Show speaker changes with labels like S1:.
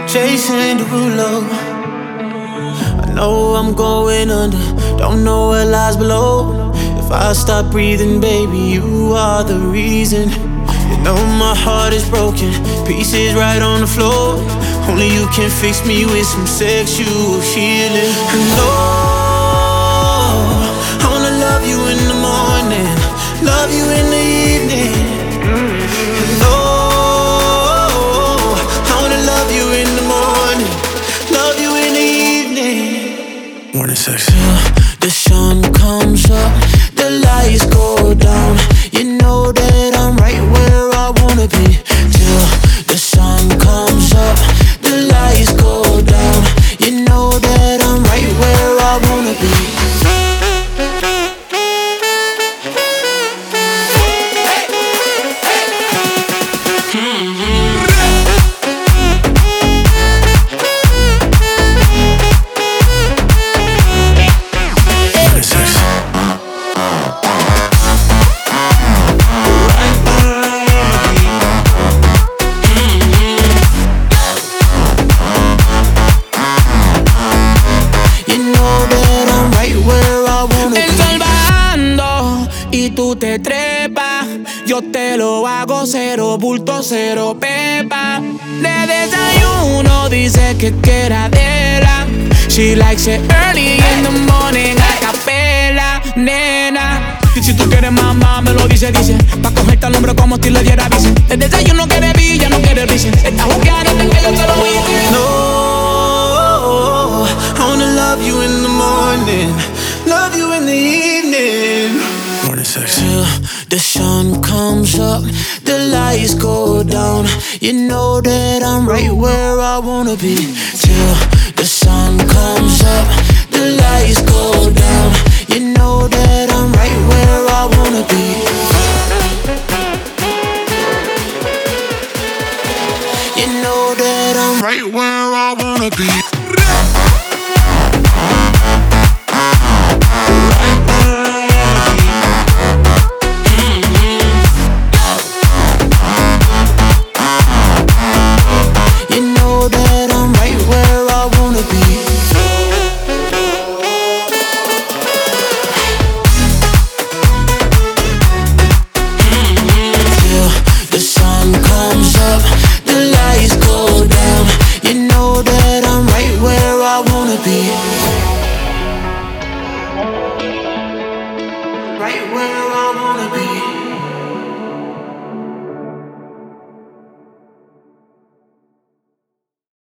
S1: Chasing Derulo. I know I'm going under, don't know what lies below. If I stop breathing, baby, you are the reason. You know my heart is broken, pieces right on the floor. Only you can fix me with some sexual healing. I know I wanna love you in the morning, love you in the evening. I know I wanna love you in the morning, love you in the evening. Morning sex. Till the sun comes up, the lights go down. You know that I'm right where I wanna be. Till the sun comes up, the lights go down. You know that I'm right where I wanna be.
S2: Y tú te trepas, yo te lo hago cero bulto, cero pepa. De desayuno dice que queradera. She likes it early in the morning, a capela, nena. Si tú quieres mamá, me lo dice. Pa' cogerte al hombro como si le diera visa. De desayuno quiere villa, no quiere risa. Está jugueando, que yo te lo hice.
S1: No, I wanna love you in the morning, love you in the evening. Morning sex. Till the sun comes up, the lights go down. You know that I'm right where I wanna be. Till the sun comes up, the lights go down. You know that I'm right where I wanna be. You know that I'm right where I wanna be.